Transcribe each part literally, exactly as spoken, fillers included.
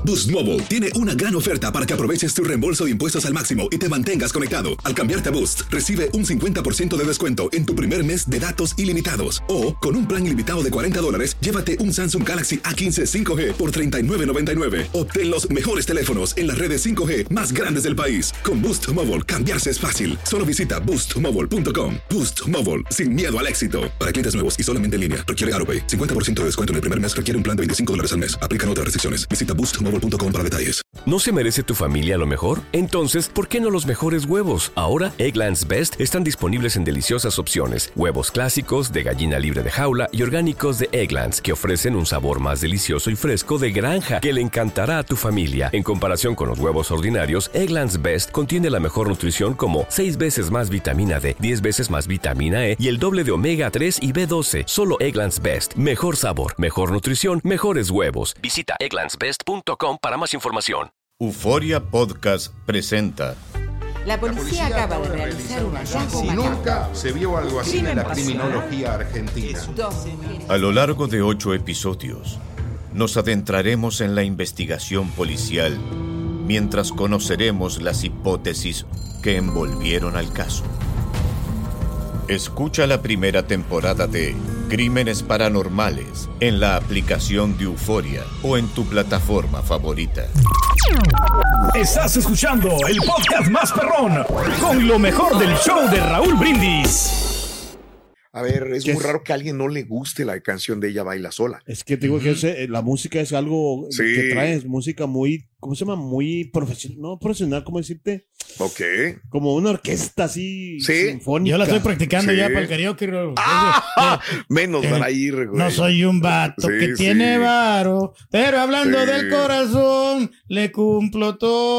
Boost Mobile tiene una gran oferta para que aproveches tu reembolso de impuestos al máximo y te mantengas conectado. Al cambiarte a Boost, recibe un cincuenta por ciento de descuento en tu primer mes de datos ilimitados. O, con un plan ilimitado de cuarenta dólares, llévate un Samsung Galaxy A quince cinco G por treinta y nueve noventa y nueve. Obtén los mejores teléfonos en las redes cinco G más grandes del país. Con Boost Mobile, cambiarse es fácil. Solo visita boost mobile punto com. Boost Mobile, sin miedo al éxito. Para clientes nuevos y solamente en línea, requiere AutoPay. cincuenta por ciento de descuento en el primer mes requiere un plan de veinticinco dólares al mes. Aplican otras restricciones. Visita boost mobile punto com para detalles. ¿No se merece tu familia lo mejor? Entonces, ¿por qué no los mejores huevos? Ahora, Eggland's Best están disponibles en deliciosas opciones. Huevos clásicos, de gallina libre de jaula y orgánicos de Eggland's, que ofrecen un sabor más delicioso y fresco de granja que le encantará a tu familia. En comparación con los huevos ordinarios, Eggland's Best contiene la mejor nutrición como seis veces más vitamina D, diez veces más vitamina E y el doble de omega tres y B doce. Solo Eggland's Best. Mejor sabor, mejor nutrición, mejores huevos. Visita egglands best punto com para más información. Euforia Podcast presenta. La policía, la policía acaba de realizar un hallazgo macabro. Nunca se vio algo así en la criminología argentina. A lo largo de ocho episodios, nos adentraremos en la investigación policial mientras conoceremos las hipótesis que envolvieron al caso. Escucha la primera temporada de Crímenes Paranormales en la aplicación de Euforia o en tu plataforma favorita. Estás escuchando el podcast más perrón con lo mejor del show de Raúl Brindis. A ver, es muy es? raro que a alguien no le guste la canción de Ella Baila Sola. Es que te digo que ese, la música es algo Sí. que trae, es música muy, ¿cómo se llama? Muy profesional, no profesional, ¿cómo decirte? Ok. Como una orquesta así Sí. sinfónica. Yo la estoy practicando Sí. ya para el karaoke. ¡Ah! Menos Eh, van a ir, güey. No soy un vato Sí, que sí. tiene varo, pero hablando Sí. del corazón, le cumplo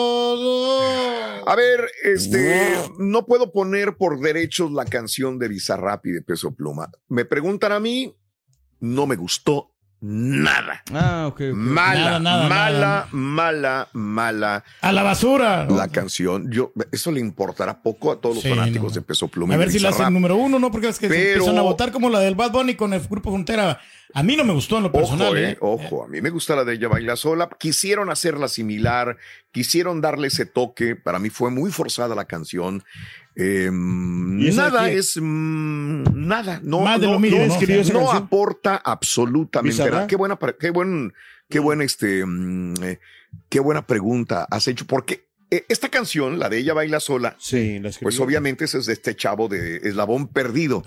todo. A ver, este, no puedo poner por derechos la canción de Bizarrap y de Peso Pluma. Me preguntan a mí, no me gustó nada. Ah, ok. okay. Mala, Nada, nada, mala, nada. mala, mala. A la basura. La canción, yo, eso le importará poco a todos los Sí, fanáticos no. de Peso Pluma. A y de ver si la Bizarrap. hacen número uno, ¿no? Porque es que se Pero- empiezan a votar como la del Bad Bunny con el Grupo Frontera. A mí no me gustó en lo personal. Ojo, eh, ¿eh? ojo, a mí me gusta la de Ella Baila Sola. Quisieron hacerla similar, quisieron darle ese toque. Para mí fue muy forzada la canción. Eh, nada quién? es mm, nada. No, Más de no, lo mismo, no, ¿no? escribió esa no canción? aporta absolutamente ¿Bizarrap? nada. Qué buena, pre- qué buen, qué buen este, mm, eh, qué buena pregunta has hecho. Porque eh, esta canción, la de Ella Baila Sola, Sí, la escribió. pues obviamente ese es de este chavo de Eslabón Perdido.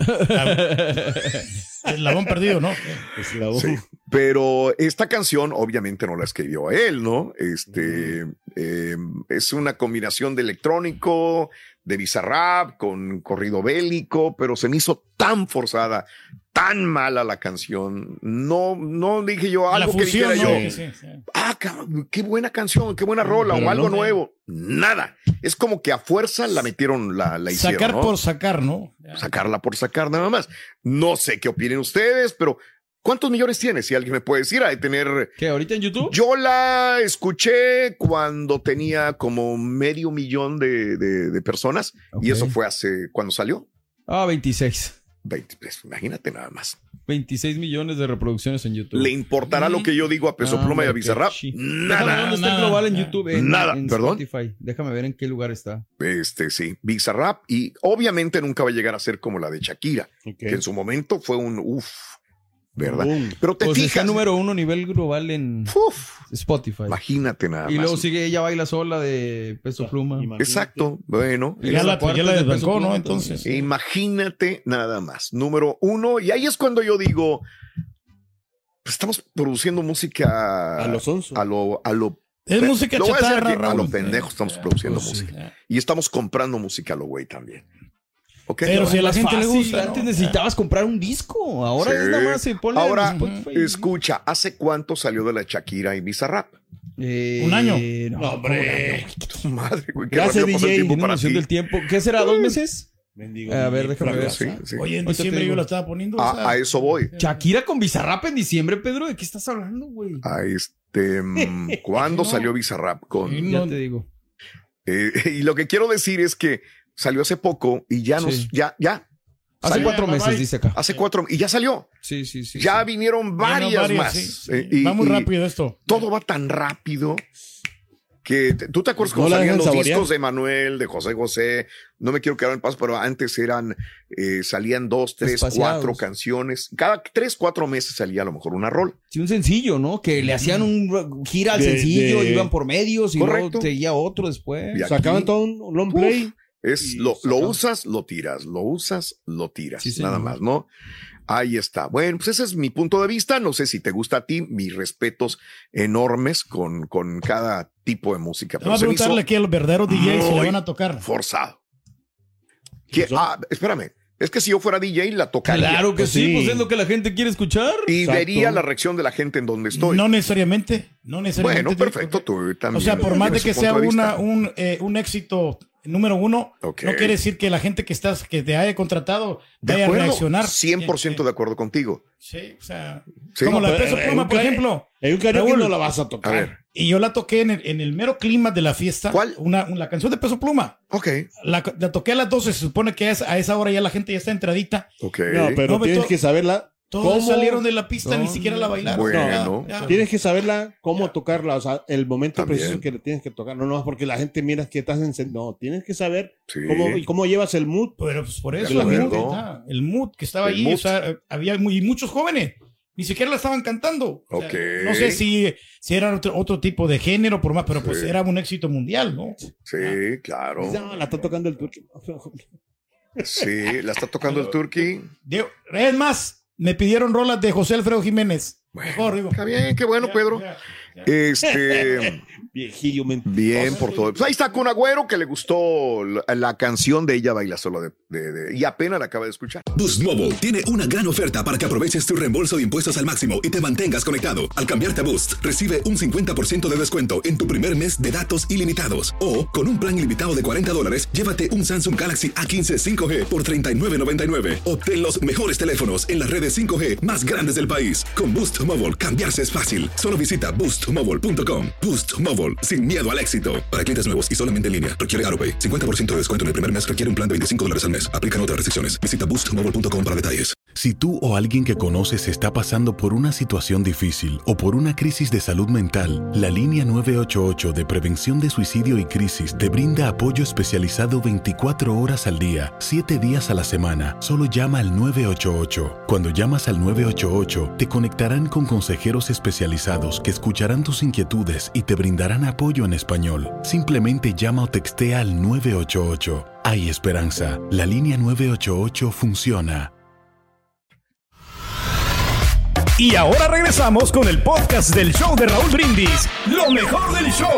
El labón perdido, ¿no? Es la voz. Sí, pero esta canción obviamente no la escribió él, ¿no? Este eh, es una combinación de electrónico, de Bizarrap con corrido bélico, pero se me hizo tan forzada, tan mala la canción. No, no dije yo La algo que fusión, dijera ¿no? yo. Sí, sí. Ah, cabrón, qué buena canción, qué buena rola Pero o algo no. nuevo. Nada. Es como que a fuerza la metieron, la, la hicieron, Sacar ¿no? por sacar, ¿no? Sacarla por sacar nada más. No sé qué opinen ustedes, pero ¿cuántos millones tiene? Si alguien me puede decir, ha de tener... ¿Qué? ¿Ahorita en YouTube? Yo la escuché cuando tenía como medio millón de, de, de personas Ok. y eso fue hace... ¿Cuándo salió? Ah, veintiséis. veinte, pues, imagínate nada más. veintiséis millones de reproducciones en YouTube. ¿Le importará lo que yo digo a Peso Ah, Pluma y a ok, Bizarrap? sí. Nada. Déjame ver dónde está el Nada, global en nada. YouTube. En, Nada, en perdón. Spotify. Déjame ver en qué lugar está. Este, sí, Bizarrap y obviamente nunca va a llegar a ser como la de Shakira, Ok. que en su momento fue un uff, ¿verdad? Boom. Pero te Pues está fijas... número uno a nivel global en Uf, Spotify. imagínate nada Y más. luego sigue Ella Baila Sola de Peso Pluma. Imagínate. Exacto, bueno. Y Ya la, cuarta ya la es de Peso desbancó, Pluma, ¿no? Entonces. Imagínate nada más. Número uno, y ahí es cuando yo digo, pues estamos produciendo música A los once. a lo, a lo, Es música lo voy a decir chatarra, aquí, a Raúl. lo pendejo estamos produciendo Pues sí, música. ya. Y estamos comprando música a lo güey también. ¿Ok? Pero si a la Más gente le fácil, gusta, Antes ¿no? necesitabas comprar un disco. Ahora Sí. es nada más se pone Ahora, en Spotify. escucha, ¿hace cuánto salió de la Shakira y Bizarrap? Eh, ¿Un año? No, No, hombre. Tu madre, güey, qué Gracias, rápido pasa el D J. tiempo Tiene para noción ti. del tiempo. ¿Qué será? ¿Dos meses? Mendigo, A ver, déjame ver. Sí, sí. Oye, en Ahorita te diciembre yo digo. la estaba poniendo. o sea, A, a eso voy. Shakira con Bizarrap en diciembre, Pedro. ¿De qué estás hablando, güey? A este, mm, ¿cuándo No. salió Bizarrap con? Sí, Ya no. te digo. Eh, y lo que quiero decir es que salió hace poco y ya nos, Sí. ya, ya. Hace cuatro meses, bye. dice acá. Hace cuatro, y ya salió. Sí, sí, sí. Ya sí. vinieron varias, Ya no, varias, más. sí, sí. Eh, y- Va muy y rápido esto. Todo va tan rápido que te- tú te acuerdas No cuando la salían dejan los saborear. discos de Manuel, de José José. No me quiero quedar en paz, pero antes eran, eh, salían dos, tres, Espaciados. cuatro canciones. Cada tres, cuatro meses salía a lo mejor una rol. Sí, un sencillo, ¿no? Que le hacían un gira al De- sencillo, de- iban por medios y Correcto. luego seguía otro después. Y aquí- Sacaban todo un long play. Es Y lo, lo sacaban. usas, lo tiras, lo usas, lo tiras, Sí, señor. nada más, ¿no? Ahí está. Bueno, pues ese es mi punto de vista. No sé si te gusta a ti, mis respetos enormes con, con cada tipo de música. Vamos a se me preguntarle hizo aquí a los verdaderos D Js si muy le van a tocar. forzado. ¿Qué? Ah, espérame. Es que si yo fuera D J la tocaría. Claro que Pues sí, sí. pues es lo que la gente quiere escuchar. Y Exacto. vería la reacción de la gente en donde estoy. No necesariamente. No necesariamente. Bueno, perfecto. Tú también. O sea, por más de tienes que su sea punto de una, vista. un, eh, un éxito número uno, Ok. no quiere decir que la gente que estás, que te haya contratado De vaya a acuerdo, reaccionar. cien por ciento de acuerdo contigo. Sí, o sea, Sí. como la de Pero, Peso eh, Pluma, un por ca- ejemplo. En un karaoke Raúl, no la vas a A tocar. ver. Y yo la toqué en el, en el mero clima de la fiesta. ¿Cuál? Una, una canción de Peso Pluma. Ok. La, la toqué a las doce, se supone que a esa, a esa hora ya la gente ya está entradita. Ok. No, pero No, tienes to- que saberla. Todos ¿Cómo? salieron de la pista, No, ni siquiera la bailaron. Bueno. Ya, ya. Tienes que saberla cómo tocarla, o sea, el momento También. preciso que le tienes que tocar. No, no, porque la gente mira que estás en... No, tienes que saber Sí. cómo, y cómo llevas el mood. Pero pues por De eso el mood, acuerdo. está, el mood que estaba El ahí, mood. o sea, eh, había muy, muchos jóvenes, ni siquiera la estaban cantando. O sea, Ok. no sé si, si era otro, otro tipo de género, por más, pero pues Sí. era un éxito mundial, ¿no? Sí, claro. No, la está tocando el turco. Sí, la está tocando el Turkey. Digo, es más, me pidieron rolas de José Alfredo Jiménez. Bueno, Mejor, digo. está bien, qué bueno, Ya, Pedro. ya, ya. Este, Viejillo mentiroso. bien por todo. Pues ahí está Kun Agüero, que le gustó la, la canción de Ella Baila Sola de, de- de- y apenas la acaba de escuchar. Boost Mobile tiene una gran oferta para que aproveches tu reembolso de impuestos al máximo y te mantengas conectado. Al cambiarte a Boost, recibe un cincuenta por ciento de descuento en tu primer mes de datos ilimitados. O, con un plan ilimitado de cuarenta dólares, llévate un Samsung Galaxy A quince cinco G por treinta y nueve noventa y nueve. Obtén los mejores teléfonos en las redes cinco G más grandes del país. Con Boost Mobile, cambiarse es fácil. Solo visita boost mobile punto com. Boost Mobile, sin miedo al éxito. Para clientes nuevos y solamente en línea, requiere AutoPay. cincuenta por ciento de descuento en el primer mes requiere un plan de veinticinco dólares al mes. Aplican otras restricciones. Visita boost mobile punto com para detalles. Si tú o alguien que conoces está pasando por una situación difícil o por una crisis de salud mental, la línea nueve ocho ocho de prevención de suicidio y crisis te brinda apoyo especializado veinticuatro horas al día, siete días a la semana. Solo llama al nueve ocho ocho. Cuando llamas al nueve ocho ocho, te conectarán con consejeros especializados que escucharán tus inquietudes y te brindarán apoyo en español. Simplemente llama o textea al nueve ocho ocho. Hay esperanza. La línea nueve ocho ocho funciona. Y ahora regresamos con el podcast del show de Raúl Brindis. Lo mejor del show.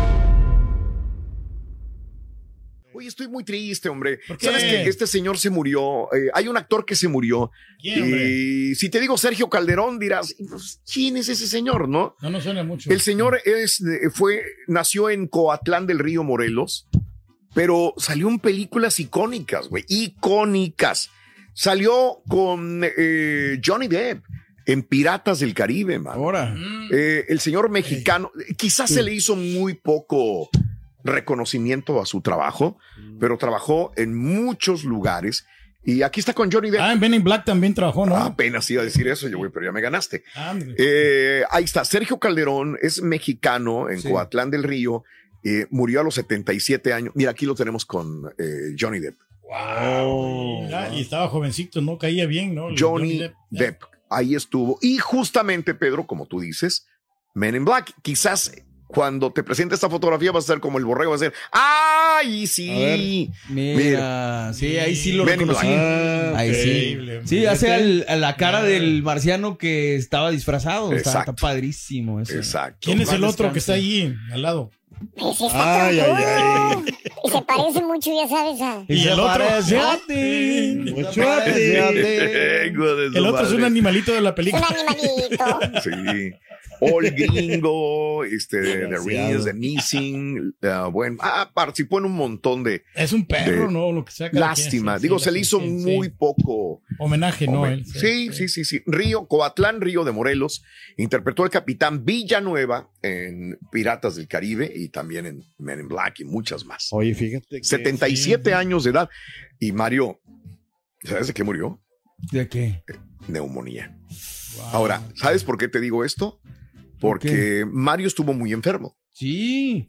Oye, estoy muy triste, hombre. ¿Por qué? ¿Sabes que este señor se murió? Eh, hay un actor que se murió. ¿Quién, hombre? Y si te digo Sergio Calderón, dirás, pues, ¿quién es ese señor, no? No nos suena mucho. El señor es, eh, fue, nació en Coatlán del Río, Morelos, pero salió en películas icónicas, güey, icónicas. Salió con eh, Johnny Depp en Piratas del Caribe, man. Ahora. Eh, el señor mexicano, quizás se le hizo muy poco reconocimiento a su trabajo, pero trabajó en muchos lugares. Y aquí está con Johnny Depp. Ah, en Ben in Black también trabajó, ¿no? Apenas iba a decir eso, yo, güey, pero ya me ganaste. Ah, hombre. Eh, ahí está, Sergio Calderón es mexicano en Sí. Coatlán del Río, eh, murió a los setenta y siete años. Mira, aquí lo tenemos con eh, Johnny Depp. Wow. Ya, y estaba jovencito, no caía bien, ¿no? El Johnny Ya. Depp, ahí estuvo. Y justamente, Pedro, como tú dices, Men in Black, quizás cuando te presente esta fotografía vas a ser como el borrego, vas a ser, ¡ay, sí! Mira, Mira. sí, ahí sí lo Men in reconocí. Black. Ah, Ahí sí. Increíble, Sí, hombre. hace al- a la cara del marciano que estaba disfrazado. Está, Exacto. está padrísimo eso. Exacto. ¿Quién es el Más otro que está descanse. allí al lado? Pues está Ay, ay, cabrón. Y se parece mucho, ya sabes, a... ¿Y el otro? parece a ti. Mucho Se parece a ti. Hijo de su El otro es un madre. animalito de la Un película. animalito. Sí. All Gringo, este, The Desgraciado. Rings, The Missing, uh, bueno, ah, participó en un montón de Es un perro, de- ¿no? Lo que sea. cada lástima. quien, sí, Digo, sí, se le hizo sí, muy sí. poco. Homenaje, ¿no? Hombre, Él, sí, sí, sí, sí. Río, Coatlán, Río de Morelos, interpretó al capitán Villanueva en Piratas del Caribe y también en Men in Black y muchas más. Oye, fíjate que... setenta y siete sí. años de edad. Y Mario, ¿Sabes de qué murió? ¿De qué? Neumonía. Wow. Ahora, ¿sabes por qué te digo esto? Porque Mario estuvo muy enfermo. Sí.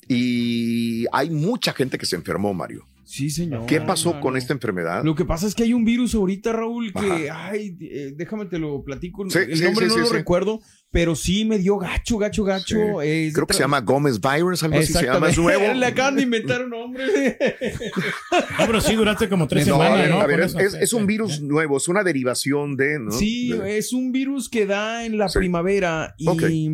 Y hay mucha gente que se enfermó, Mario. Sí, señor. ¿Qué pasó con esta enfermedad? Lo que pasa es que hay un virus ahorita, Raúl, que, Ajá. ay, eh, déjame te lo platico. Sí, el sí, nombre sí, no sí, lo sí. recuerdo, pero sí me dio gacho, gacho, gacho. Sí. Eh, Creo que se llama Gómez Virus, algo así se llama, es nuevo. Le acaban de inventar un nombre. No, pero sí duraste como tres no, semanas, a ver, ¿no? A ver, es, es, es un virus nuevo, es una derivación de... ¿no? Sí, de... es un virus que da en la sí. primavera y okay.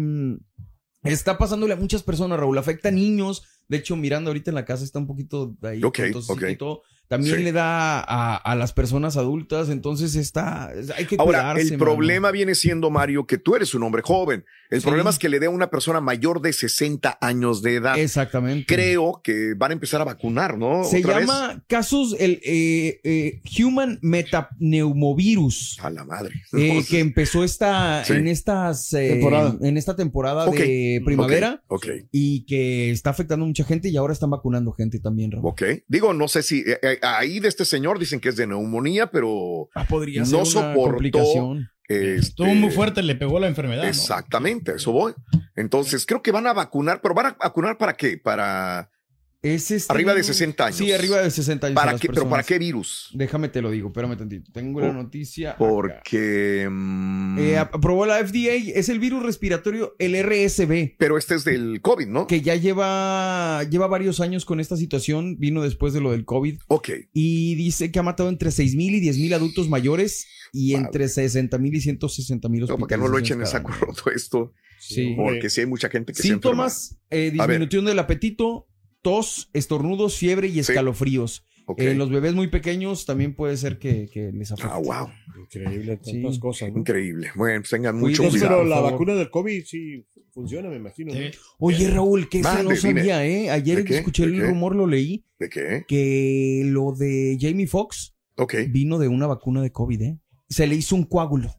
está pasándole a muchas personas, Raúl. Afecta a niños. De hecho, mirando ahorita en la casa está un poquito ahí. Okay, okay. Y todo. También sí. le da a, a las personas adultas, entonces está, hay que Ahora, cuidarse. el problema mano. viene siendo, Mario, que tú eres un hombre joven. El sí. problema es que le dé a una persona mayor de sesenta años de edad. Exactamente. Creo que van a empezar a vacunar, ¿no? Se ¿Otra llama vez? casos el eh, eh, Human Metapneumovirus. A la madre. Eh, que empezó esta, sí. en, estas, eh, temporada. en esta temporada okay. de primavera. Okay. Okay. Y que está afectando a mucha gente y ahora están vacunando gente también, Raúl. Ok. Digo, no sé si eh, eh, ahí de este señor dicen que es de neumonía, pero ah, podría no ser una soportó. Complicación. Este, Estuvo muy fuerte, le pegó la enfermedad. Exactamente, ¿no? eso voy. Entonces, creo que van a vacunar, pero ¿van a vacunar para qué? Para es este... arriba de sesenta años. Sí, arriba de sesenta años. ¿Para qué? ¿Pero para qué virus? Déjame te lo digo, espérame tantito. Tengo la noticia. Porque um... eh, aprobó la F D A, es el virus respiratorio, el R S V. Pero este es del COVID, ¿no? Que ya lleva, lleva varios años con esta situación, vino después de lo del COVID. Ok. Y dice que ha matado entre seis mil y diez mil adultos mayores y wow. entre sesenta mil y ciento sesenta mil hospitales. No, para que no lo echen en saco roto esto. Sí. Porque sí hay mucha gente que Síntomas, se enferma. Eh, disminución del apetito, tos, estornudos, fiebre y escalofríos. Sí. Okay. En eh, los bebés muy pequeños también puede ser que, que les afecte. Ah, wow. Increíble, tantas sí. cosas, ¿no? Increíble. Bueno, pues tengan mucho Cuídense, cuidado. Pero la vacuna del COVID sí funciona, me imagino. Sí. ¿no? Oye, Raúl, que eso no sabía, ¿eh? Ayer escuché el rumor, lo leí. ¿De qué? Que lo de Jamie Foxx okay. vino de una vacuna de COVID, ¿eh? Se le hizo un coágulo.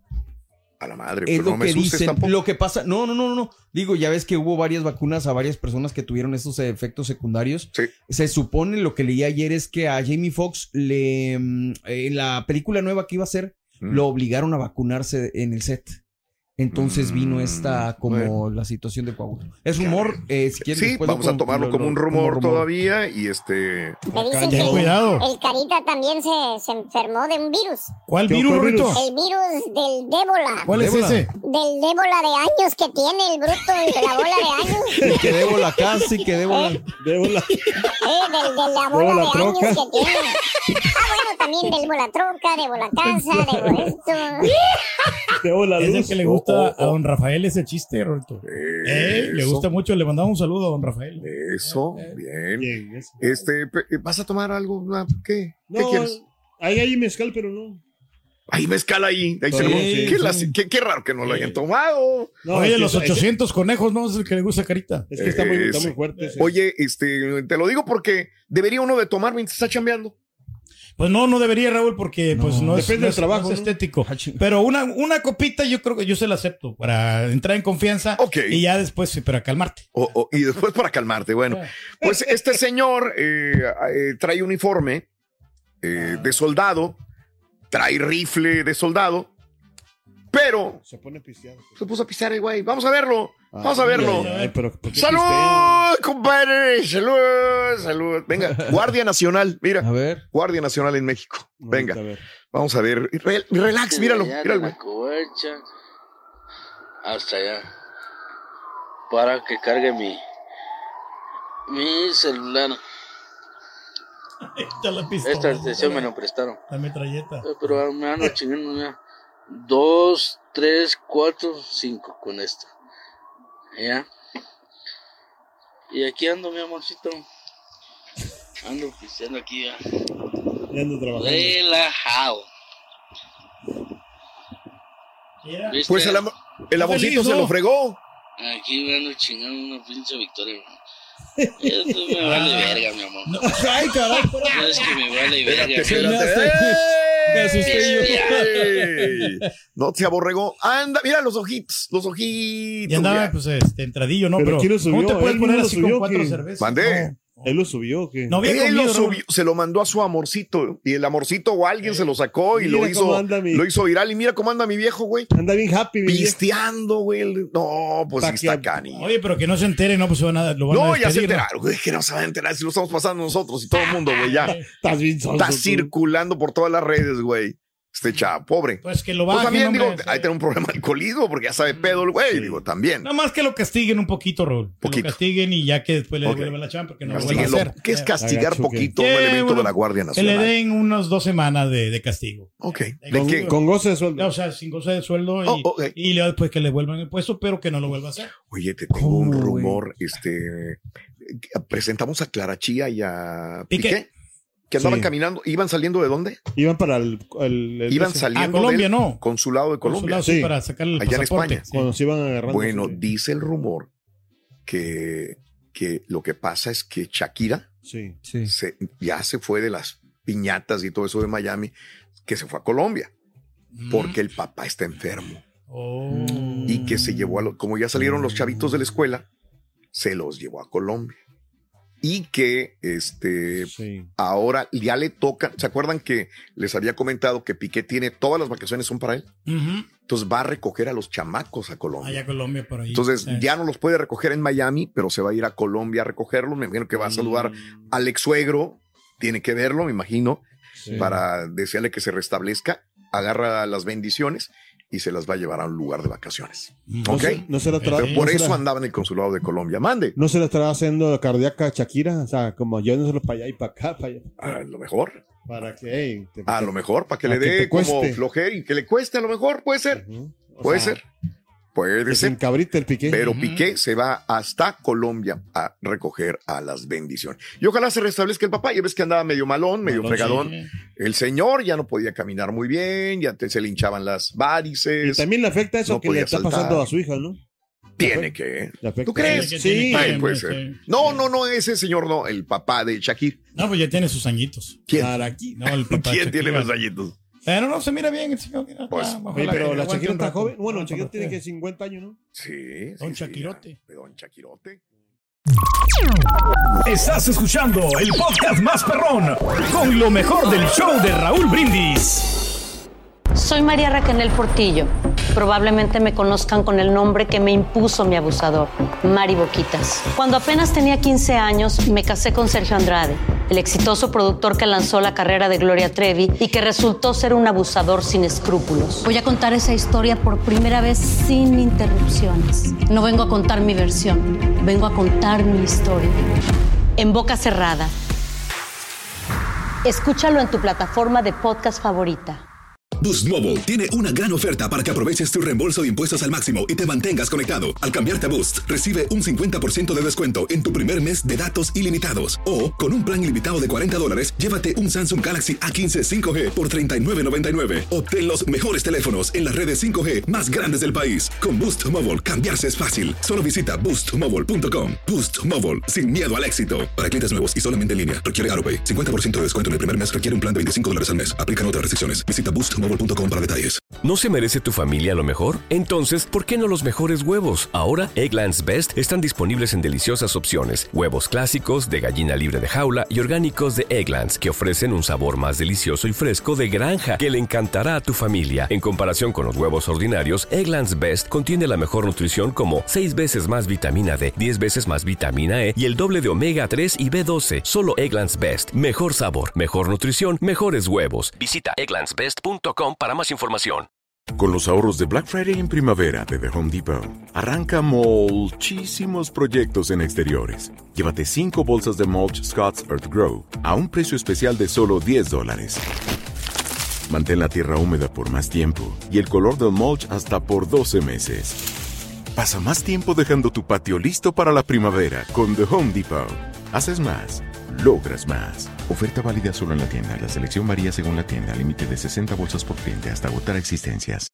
A la madre, es pero lo no me que asustes dicen, tampoco. Lo que pasa, no, no, no, no. Digo, ya ves que hubo varias vacunas a varias personas que tuvieron estos efectos secundarios. Sí. Se supone, lo que leí ayer es que a Jamie Foxx le, en la película nueva que iba a hacer, mm. lo obligaron a vacunarse en el set. Entonces vino esta como bueno. la situación de coágulo. Es rumor, eh, si quieres. Sí, vamos a tomarlo lo, como un rumor, como rumor todavía y este... Me dicen que cuidado. El Carita también se, se enfermó de un virus. ¿Cuál virus, Rito? El virus del débola. ¿Cuál es ese? Del débola de años que tiene el bruto de la bola de años. Y que débola casi, que débola. ¿Eh? débola. Eh, del, de la bola débola de troca. Años que tiene. Ah, bueno, también débola troca, débola casa, débola esto. Débola luz. Es el que le gusta a don Rafael ese chiste, Roberto. Eh, le gusta mucho, le mandamos un saludo a don Rafael. Eso, eh, bien. bien eso. Este, ¿vas a tomar algo? ¿Qué? No, ¿Qué quieres? Ahí hay mezcal, pero no. Hay mezcal ahí. ahí sí, tenemos, sí, ¿qué, sí. La, qué, qué raro que no lo hayan tomado. No, Oye, es los que, ochocientos es que, conejos, ¿no? Es el que le gusta Carita. Es que está muy, está muy fuerte. Sí. Oye, este, te lo digo porque debería uno de tomar mientras está chambeando. Pues no, no debería, Raúl, porque no, pues no depende es, del trabajo, no es estético. ¿No? Pero una, una copita yo creo que yo se la acepto para entrar en confianza okay. y ya después para calmarte. O, o, y después para calmarte. Bueno, pues este señor eh, eh, trae uniforme eh, de soldado, trae rifle de soldado, pero se pone pisteado. Se puso a pistear el güey. Vamos a verlo. Ah, Vamos a verlo. Ay, ay, pero ¡salud, pistea? Compadre! ¡Salud! ¡Salud! Venga, Guardia Nacional. Mira. A ver. Guardia Nacional en México. Venga. A ver. Vamos a ver. Re relax, míralo. Míralo, güey. Hasta allá. Para que cargue mi. Mi celular. Esta extensión me lo prestaron. La metralleta. Pero me van a chingar. Mira. Dos, tres, cuatro, cinco con esta. ¿Ya? Y aquí ando, mi amorcito. Ando pisteando aquí, ya. Ya ando trabajando. Relajado. ¿Viste? Pues el, am el amorcito se lo fregó. Aquí me ando chingando una pinche victoria. Esto me vale verga, mi amor. No, ay, caray. No es que me vale verga. Espérate, me asusté yo. No se aborregó. Anda, mira los ojitos, los ojitos. Y andaba, pues, este, entradillo, ¿no? Pero, pero ¿quién lo subió? ¿cómo te puedes poner así subió, con cuatro ¿qué? cervezas? Mandé. No. ¿Él lo subió o qué? No, él comido, lo subió, se lo mandó a su amorcito y el amorcito o alguien eh, se lo sacó y lo hizo, mi... lo hizo viral. Y mira cómo anda mi viejo, güey. Anda bien happy, mi pisteando, güey. No, pues sí está cani. Oye, pero que no se entere, no, pues van a, lo van no, a despedir, ya se enteraron, güey, que no se van a enterar si lo estamos pasando nosotros y todo el mundo, güey, ya. Estás bien sonso, Está circulando por todas las redes, güey. Este chavo, pobre. Pues que lo bajen, pues también, hombre, digo, sí. hay que tener un problema de alcoholismo porque ya sabe pedo el güey, sí. digo, también. Nada más que lo castiguen un poquito, Raúl. Que lo castiguen y ya que después le okay. devuelvan la chamba porque no lo vuelvan a hacer. ¿Qué es castigar Agacho, poquito un elemento bueno, de la Guardia Nacional? Que le den unas dos semanas de, de castigo. Ok. ¿De ¿Con, qué? Con goce de sueldo. O sea, sin goce de sueldo y, oh, okay. y luego después que le vuelvan el puesto, pero que no lo vuelva a hacer. Oye, te tengo un rumor, wey? este... Presentamos a Clara Chía y a Piqué. ¿Piqué? Que andaban sí. caminando, ¿iban saliendo de dónde? Iban para el... el, el iban saliendo a Colombia, del no. consulado de Colombia. Consulado, sí, sí, para sacar el allá pasaporte. en España. Sí. Cuando se iban agarrando. Bueno, sí. dice el rumor que, que lo que pasa es que Shakira sí. Sí. Se, ya se fue de las piñatas y todo eso de Miami, que se fue a Colombia, mm. porque el papá está enfermo. Oh. Y que se llevó a los... Como ya salieron los chavitos de la escuela, se los llevó a Colombia. Y que este sí. ahora ya le toca, ¿se acuerdan que les había comentado que Piqué tiene todas las vacaciones son para él? Uh-huh. Entonces va a recoger a los chamacos a Colombia. Allá a Colombia por ahí. Entonces sí. ya no los puede recoger en Miami, pero se va a ir a Colombia a recogerlos. Me imagino que va a saludar mm. al ex suegro, tiene que verlo, me imagino, sí. para desearle que se restablezca, agarra las bendiciones y se las va a llevar a un lugar de vacaciones. No ¿Ok? Se, no se la tra- Pero por no eso la... andaba en el consulado de Colombia. Mande. ¿No se la estará haciendo cardíaca Shakira? O sea, como llevándoselo para allá y para acá, para allá. A lo mejor. ¿Para qué? Hey, te, a lo mejor, para que para le dé que como flojera y que le cueste, a lo mejor, puede ser. Uh-huh. Puede sea, ser. Puede ser. Cabrita el Piqué. Pero uh-huh. Piqué se va hasta Colombia a recoger a las bendiciones. Y ojalá se restablezca el papá. Ya ves que andaba medio malón, medio malón, fregadón. Sí. El señor ya no podía caminar muy bien, ya te, se le hinchaban las varices. Y también le afecta eso no que le está saltar. pasando a su hija, ¿no? Tiene que. ¿Tú crees? Que sí. Ay, puede ser. Que... No, no, no, ese señor no, el papá de Shakira. No, pues ya tiene sus añitos. ¿Quién? Para aquí. No, el papá ¿Quién tiene los añitos? Pero no, se mira bien el señor. Pues, ah, sí, pero la Shakira está joven. Bueno, Shakira tiene que cincuenta años, ¿no? Sí. Don sí, Shakirote. Sí, Don Shakirote. Estás escuchando el podcast más perrón con lo mejor del show de Raúl Brindis. Soy María Raquel Portillo. Probablemente me conozcan con el nombre que me impuso mi abusador, Mari Boquitas. Cuando apenas tenía quince años, me casé con Sergio Andrade, el exitoso productor que lanzó la carrera de Gloria Trevi y que resultó ser un abusador sin escrúpulos. Voy a contar esa historia por primera vez sin interrupciones. No vengo a contar mi versión, vengo a contar mi historia. En boca cerrada. Escúchalo en tu plataforma de podcast favorita. Boost Mobile tiene una gran oferta para que aproveches tu reembolso de impuestos al máximo y te mantengas conectado. Al cambiarte a Boost, recibe un cincuenta por ciento de descuento en tu primer mes de datos ilimitados. O, con un plan ilimitado de cuarenta dólares, llévate un Samsung Galaxy A quince cinco G por treinta y nueve noventa y nueve. Obtén los mejores teléfonos en las redes cinco G más grandes del país. Con Boost Mobile, cambiarse es fácil. Solo visita boost mobile punto com. Boost Mobile, sin miedo al éxito. Para clientes nuevos y solamente en línea, requiere AutoPay. cincuenta por ciento de descuento en el primer mes requiere un plan de veinticinco dólares al mes. Aplican otras restricciones. Visita boost mobile punto com para detalles. ¿No se merece tu familia lo mejor? Entonces, ¿por qué no los mejores huevos? Ahora, Eggland's Best están disponibles en deliciosas opciones. Huevos clásicos, de gallina libre de jaula y orgánicos de Eggland's, que ofrecen un sabor más delicioso y fresco de granja que le encantará a tu familia. En comparación con los huevos ordinarios, Eggland's Best contiene la mejor nutrición como seis veces más vitamina D, diez veces más vitamina E y el doble de omega tres y B doce. Solo Eggland's Best. Mejor sabor, mejor nutrición, mejores huevos. Visita egglands best punto com para más información. Con los ahorros de Black Friday en primavera de The Home Depot, arranca muchísimos proyectos en exteriores. Llévate cinco bolsas de mulch Scott's Earth Grow a un precio especial de solo diez dólares. Mantén la tierra húmeda por más tiempo y el color del mulch hasta por doce meses. Pasa más tiempo dejando tu patio listo para la primavera con The Home Depot. Haces más, logras más. Oferta válida solo en la tienda. La selección varía según la tienda. Límite de sesenta bolsas por cliente hasta agotar existencias.